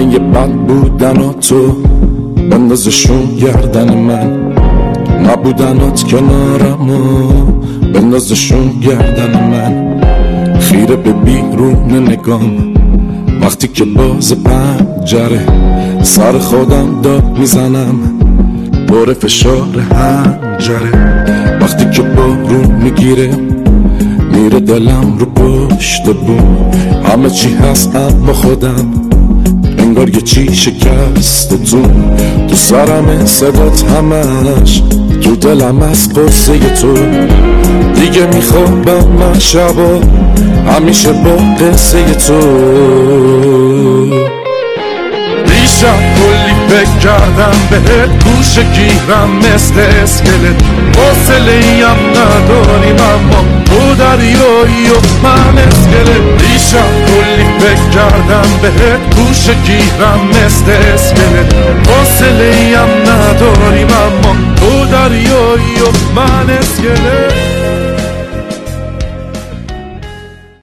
همه بد بودناتو بندازشون گردن من، نبودنات کنارمو بندازشون گردن من. خیره به بیرون نگام وقتی که باز پنجره، سر خودم داد میزنم بار فشار حنجره. وقتی که بارون میگیره میره دلم رو پشت بوم، همه چی هست اما خودم انگار یه چی شکست تو سرم صدات همش، تو دلم از قصه تو دیگه میخوابم من شبا همیشه با قصه تو. دیشب کلی فکر کردم بهت گوشه گیرم مثل اسکلت، حوصله ایم نداریم اما تو دریایی و من اسکلت. دیشب کلی فکر کردم بهت گوشه گیرم مثل اسکلت، حوصله ایم نداریم اما تو دریایی و من اسکلت.